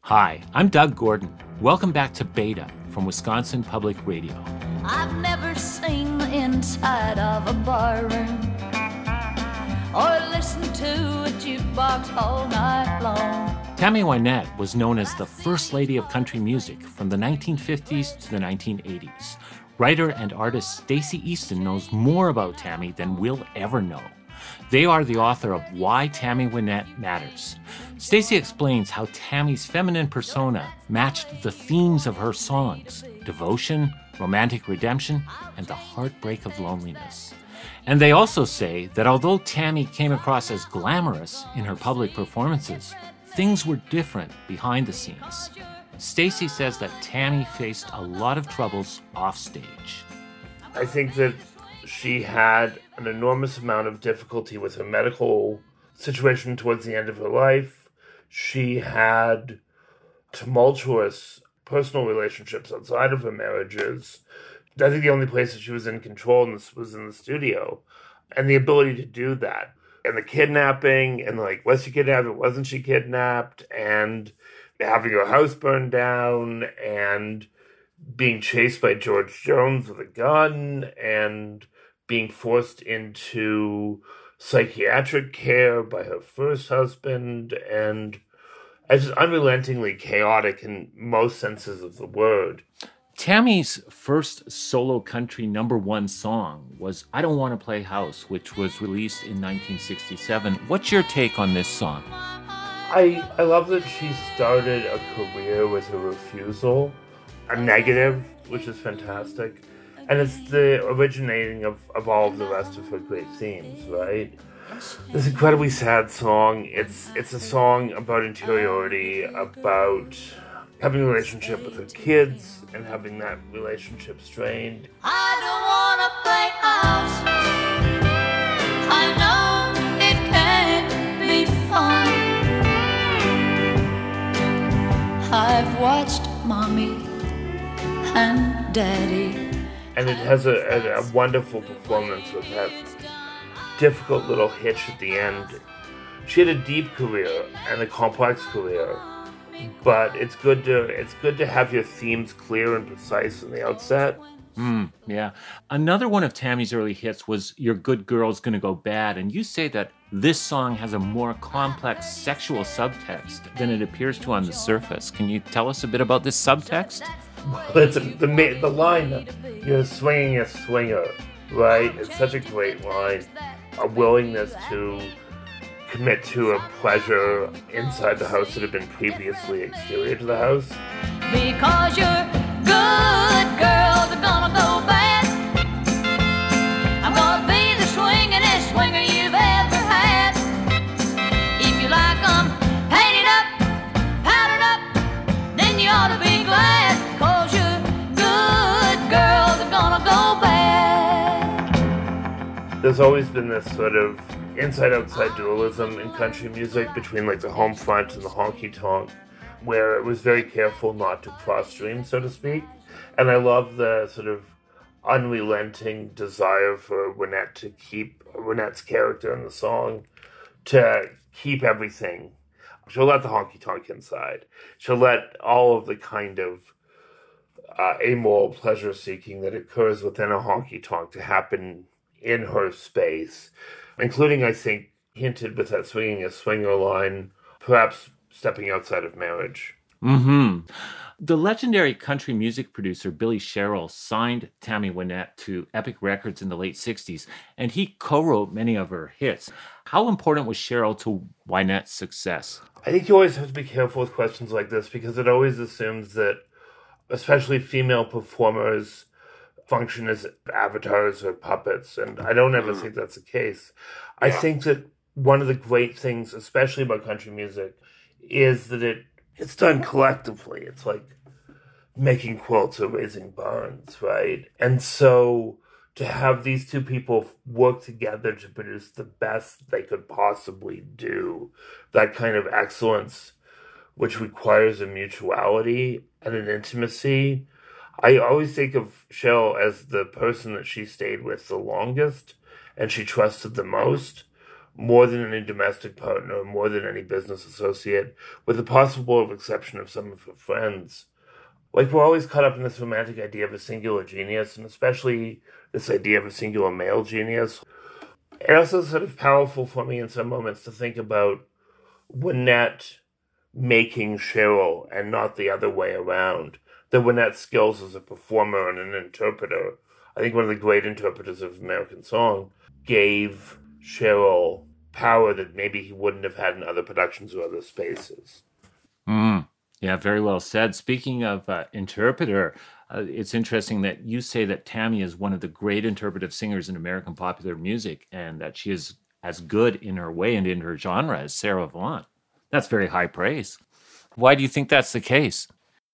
Hi, I'm Doug Gordon. Welcome back to Beta from Wisconsin Public Radio. I've never seen the inside of a barroom or listened to a jukebox all night long. Tammy Wynette was known as the First Lady of Country Music from the 1950s to the 1980s. Writer and artist Stacey Easton knows more about Tammy than we'll ever know. They are the author of Why Tammy Wynette Matters. Stacey explains how Tammy's feminine persona matched the themes of her songs: devotion, romantic redemption, and the heartbreak of loneliness. And they also say that although Tammy came across as glamorous in her public performances, things were different behind the scenes. Stacey says that Tammy faced a lot of troubles offstage. I think that she had an enormous amount of difficulty with her medical situation towards the end of her life. She had tumultuous personal relationships outside of her marriages. I think the only place that she was in control was in the studio. And the ability to do that. And the kidnapping, and was she kidnapped or wasn't she kidnapped? And having her house burned down, and being chased by George Jones with a gun, and being forced into psychiatric care by her first husband, and just unrelentingly chaotic in most senses of the word. Tammy's first solo country #1 song was I Don't Want to Play House, which was released in 1967. What's your take on this song? I love that she started a career with a refusal, a negative, which is fantastic. And it's the originating of all of the rest of her great themes, right? This incredibly sad song. It's a song about interiority, about having a relationship with her kids and having that relationship strained. I don't want to play house. I know it can't be fun. I've watched Mommy and Daddy. And it has a wonderful performance with that difficult little hitch at the end. She had a deep career and a complex career, but it's good to have your themes clear and precise in the outset. Yeah. Another one of Tammy's early hits was Your Good Girl's Gonna Go Bad, and you say that this song has a more complex sexual subtext than it appears to on the surface. Can you tell us a bit about this subtext? It's the line, you're swinging a swinger, right? It's such a great line. A willingness to commit to a pleasure inside the house that had been previously exterior to the house. Because your good girls are gonna go bad. I'm gonna be the swingin'est swinger you've ever had. If you like 'em painted up, powdered up, then you ought to be glad. Cause your good girls are gonna go bad. There's always been this sort of inside-outside dualism in country music between the home front and the honky-tonk, where it was very careful not to cross-stream, so to speak. And I love the sort of unrelenting desire for Wynette to keep Wynette's character in the song, to keep everything. She'll let the honky-tonk inside. She'll let all of the kind of amoral pleasure-seeking that occurs within a honky-tonk to happen in her space, including, I think, hinted with that swinging a swinger line, perhaps stepping outside of marriage. The legendary country music producer Billy Sherrill signed Tammy Wynette to Epic Records in the late 60s, and he co-wrote many of her hits. How important was Sherrill to Wynette's success? I think you always have to be careful with questions like this because it always assumes that, especially female performers, function as avatars or puppets, and I don't ever think that's the case. I think that one of the great things, especially about country music, is that it's done collectively. It's like making quilts or raising barns, right? And so to have these two people work together to produce the best they could possibly do, that kind of excellence, which requires a mutuality and an intimacy. I always think of Cheryl as the person that she stayed with the longest and she trusted the most, more than any domestic partner, more than any business associate, with the possible exception of some of her friends. Like, we're always caught up in this romantic idea of a singular genius, and especially this idea of a singular male genius. It also is sort of powerful for me in some moments to think about Wynette making Cheryl and not the other way around. That Wynette's skills as a performer and an interpreter, I think one of the great interpreters of American song, gave Cheryl power that maybe he wouldn't have had in other productions or other spaces. Yeah, very well said. Speaking of interpreter, it's interesting that you say that Tammy is one of the great interpretive singers in American popular music and that she is as good in her way and in her genre as Sarah Vaughan. That's very high praise. Why do you think that's the case?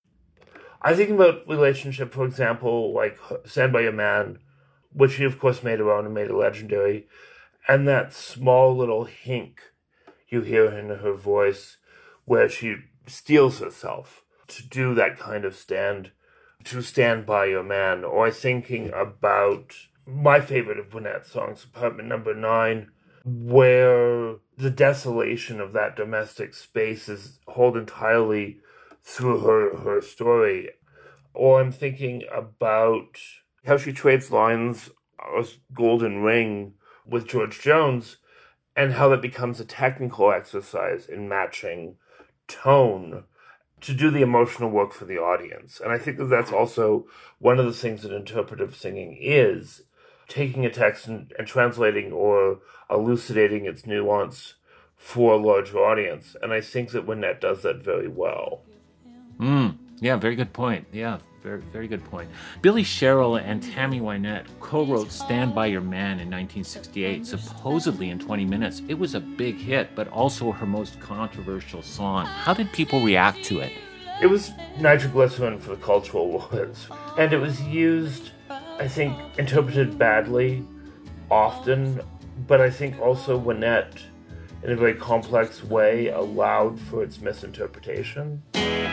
I think about relationship, for example, like Stand By Your Man, which she, of course, made her own and made it legendary, and that small little hink you hear in her voice where she steels herself to do that kind of stand by your man. Or thinking about my favorite of Wynette's songs, Apartment Number 9, where the desolation of that domestic space is held entirely through her story. Or I'm thinking about how she trades lines of Golden Ring with George Jones and how that becomes a technical exercise in matching tone to do the emotional work for the audience. And I think that that's also one of the things that interpretive singing is, taking a text and translating or elucidating its nuance for a larger audience. And I think that Wynette does that very well. Yeah, very good point. Yeah, very, very good point. Billy Sherrill and Tammy Wynette co-wrote Stand By Your Man in 1968, supposedly in 20 minutes. It was a big hit, but also her most controversial song. How did people react to it? It was nitroglycerin for the cultural wars. And it was used, I think, interpreted badly, often, but I think also Wynette, in a very complex way, allowed for its misinterpretation.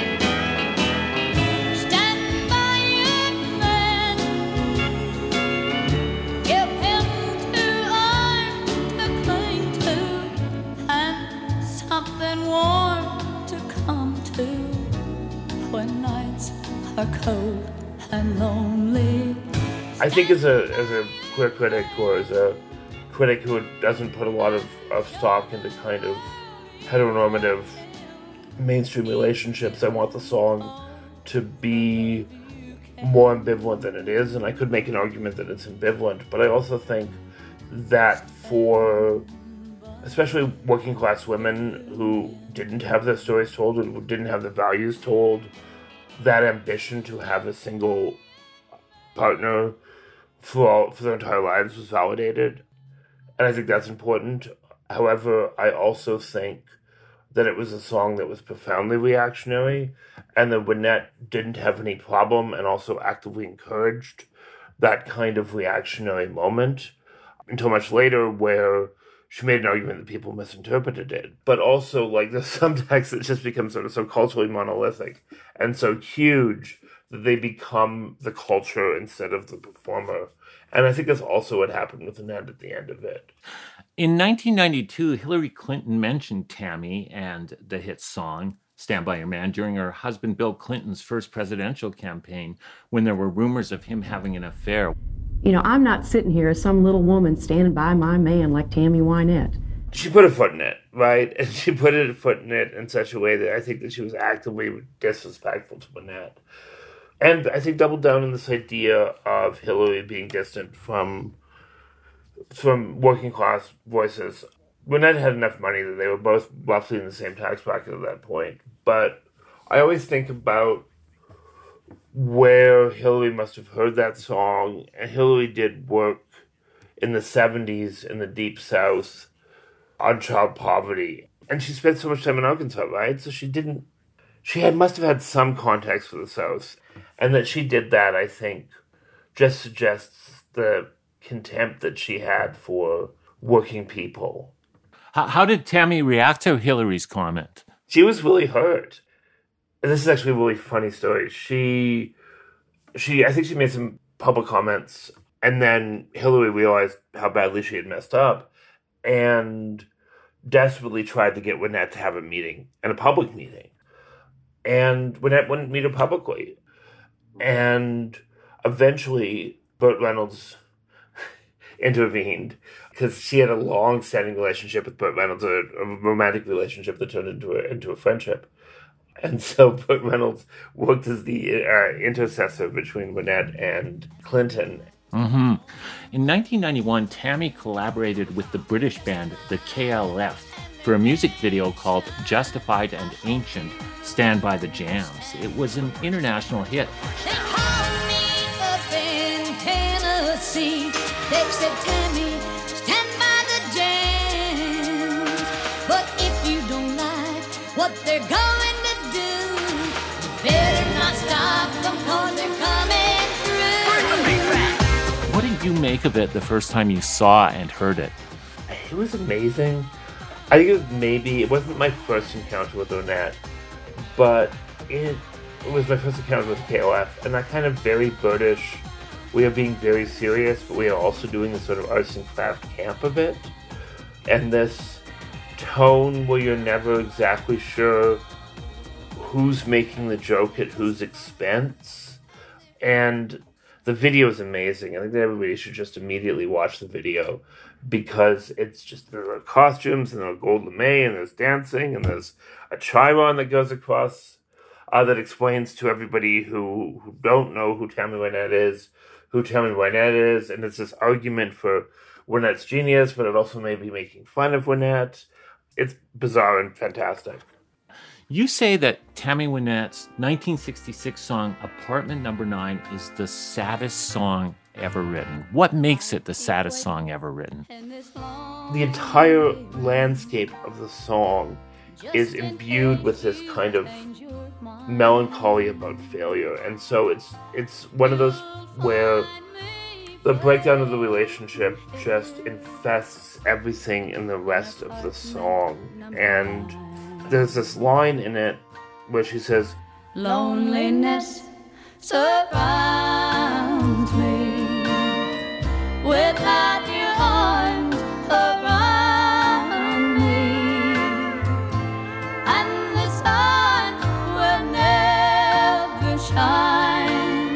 Cold and lonely. I think as a queer critic or as a critic who doesn't put a lot of stock into kind of heteronormative mainstream relationships, I want the song to be more ambivalent than it is, and I could make an argument that it's ambivalent, but I also think that for especially working class women who didn't have their stories told, who didn't have their values told, that ambition to have a single partner for their entire lives was validated. And I think that's important. However, I also think that it was a song that was profoundly reactionary and that Wynette didn't have any problem and also actively encouraged that kind of reactionary moment until much later, where she made an argument that people misinterpreted it. But also, like, there's some texts that just become sort of so culturally monolithic and so huge that they become the culture instead of the performer. And I think that's also what happened with Wynette at the end of it. In 1992, Hillary Clinton mentioned Tammy and the hit song Stand By Your Man during her husband Bill Clinton's first presidential campaign, when there were rumors of him having an affair. You know, I'm not sitting here as some little woman standing by my man like Tammy Wynette. She put a foot in it, right? And she put a foot in it in such a way that I think that she was actively disrespectful to Wynette. And I think doubled down on this idea of Hillary being distant from working class voices. Wynette had enough money that they were both roughly in the same tax bracket at that point. But I always think about where Hillary must have heard that song. And Hillary did work in the 70s in the Deep South on child poverty. And she spent so much time in Arkansas, right? So must have had some context for the South. And that she did that, I think, just suggests the contempt that she had for working people. How did Tammy react to Hillary's comment? She was really hurt. And this is actually a really funny story. I think she made some public comments, and then Hillary realized how badly she had messed up. and desperately tried to get Wynette to have a meeting, and a public meeting. And Wynette wouldn't meet her publicly. And eventually, Burt Reynolds intervened because she had a long-standing relationship with Burt Reynolds, a romantic relationship that turned into a friendship. And so Burt Reynolds worked as the intercessor between Wynette and Clinton. Mm-hmm. In 1991, Tammy collaborated with the British band the KLF for a music video called Justified and Ancient, Stand by the Jams. It was an international hit. They called me up in Tennessee. They said, Tammy, stand by the jams. But if you don't like what they're going to do, you better not stop them, 'cause they're coming through. What did you make of it the first time you saw and heard it? It was amazing. I think it wasn't my first encounter with Wynette, but it was my first encounter with KLF, and that kind of very British, we are being very serious, but we are also doing this sort of arts and craft camp of it, and this tone where you're never exactly sure who's making the joke at whose expense, and the video is amazing. I think that everybody should just immediately watch the video, because it's just, there are costumes, and there are gold lame, and there's dancing, and there's a chiron that goes across that explains to everybody who don't know who Tammy Wynette is, and it's this argument for Wynette's genius, but it also may be making fun of Wynette. It's bizarre and fantastic. You say that Tammy Wynette's 1966 song Apartment Number 9 is the saddest song ever written. What makes it the saddest song ever written? The entire landscape of the song is imbued with this kind of melancholy about failure, and so it's one of those where the breakdown of the relationship just infests everything in the rest of the song. And there's this line in it where she says, Loneliness surrounds me without your arms around me, and the sun will never shine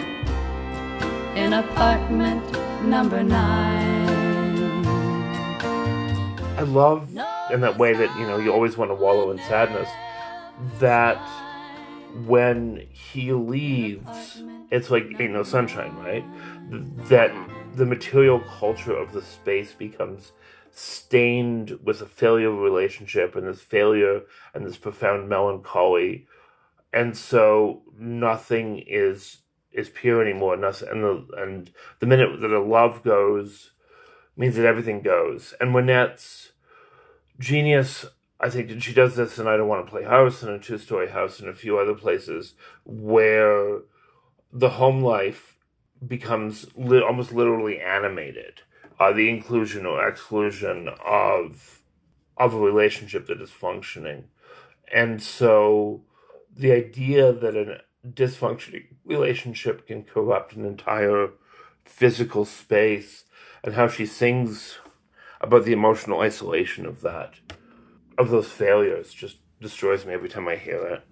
in apartment number 9. I love in that way that, you always want to wallow in sadness, that when he leaves, it's like Ain't No Sunshine, right? That the material culture of the space becomes stained with a failure relationship, and this failure and this profound melancholy, and so nothing is pure anymore. Nothing, and the minute that a love goes means that everything goes. And Wynette's genius, I think, that she does this in I Don't Want to Play House, and a Two-Story House, and a few other places where the home life becomes almost literally animated. The inclusion or exclusion of a relationship that is functioning. And so the idea that a dysfunctioning relationship can corrupt an entire physical space, and how she sings about the emotional isolation of that, of those failures, just destroys me every time I hear it.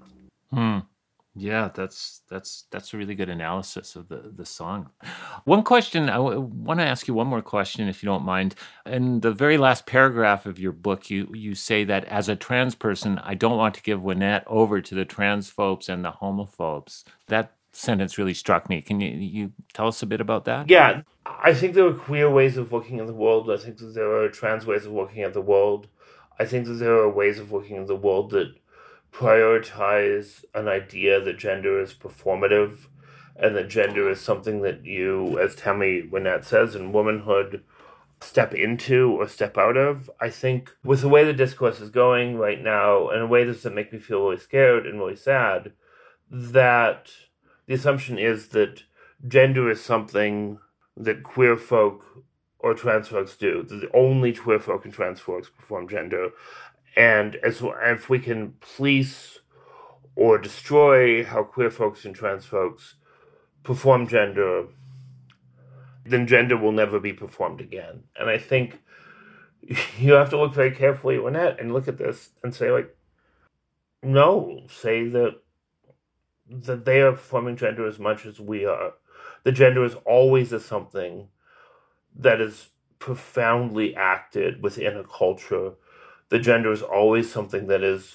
Yeah, that's a really good analysis of the song. One question, I want to ask you one more question, if you don't mind. In the very last paragraph of your book, you say that as a trans person, I don't want to give Wynette over to the transphobes and the homophobes. That sentence really struck me. Can you tell us a bit about that? Yeah, I think there are queer ways of looking at the world. I think that there are trans ways of looking at the world. I think that there are ways of looking at the world that prioritize an idea that gender is performative, and that gender is something that you, as Tammy Wynette says, in womanhood, step into or step out of. I think with the way the discourse is going right now, in a way that makes me feel really scared and really sad, that the assumption is that gender is something that queer folk or trans folks do, that only queer folk and trans folks perform gender. And if we can police or destroy how queer folks and trans folks perform gender, then gender will never be performed again. And I think you have to look very carefully at Wynette and look at this and say, like, no, say that they are performing gender as much as we are. The gender is always a something that is profoundly acted within a culture. The gender is always something that is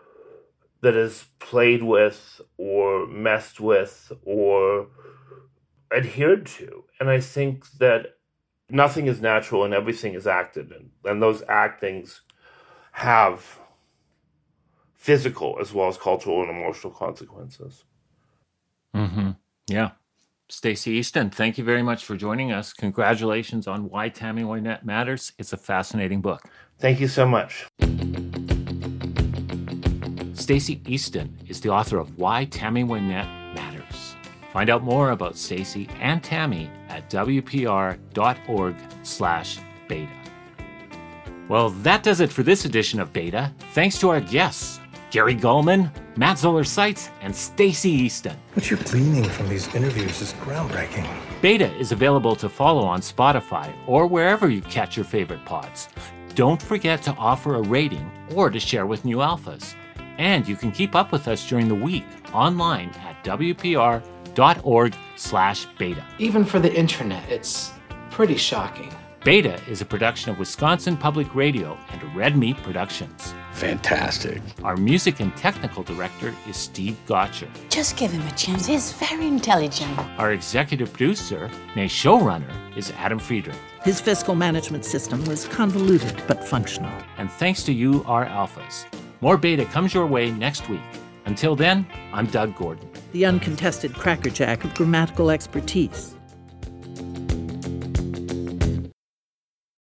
played with or messed with or adhered to. And I think that nothing is natural and everything is acted in. And those actings have physical as well as cultural and emotional consequences. Mm-hmm. Yeah. Stacey Easton, thank you very much for joining us. Congratulations on Why Tammy Wynette Matters. It's a fascinating book. Thank you so much. Stacey Easton is the author of Why Tammy Wynette Matters. Find out more about Stacey and Tammy at wpr.org/beta. Well, that does it for this edition of Beta. Thanks to our guests, Gary Gulman, Matt Zoller-Seitz, and Stacey Easton. What you're gleaning from these interviews is groundbreaking. Beta is available to follow on Spotify or wherever you catch your favorite pods. Don't forget to offer a rating or to share with new alphas. And you can keep up with us during the week online at wpr.org/beta. Even for the internet, it's pretty shocking. Beta is a production of Wisconsin Public Radio and Red Meat Productions. Fantastic. Our music and technical director is Steve Gotcher. Just give him a chance. He's very intelligent. Our executive producer, nay showrunner, is Adam Friedrich. His fiscal management system was convoluted but functional. And thanks to you, our alphas. More Beta comes your way next week. Until then, I'm Doug Gordon. The uncontested crackerjack of grammatical expertise.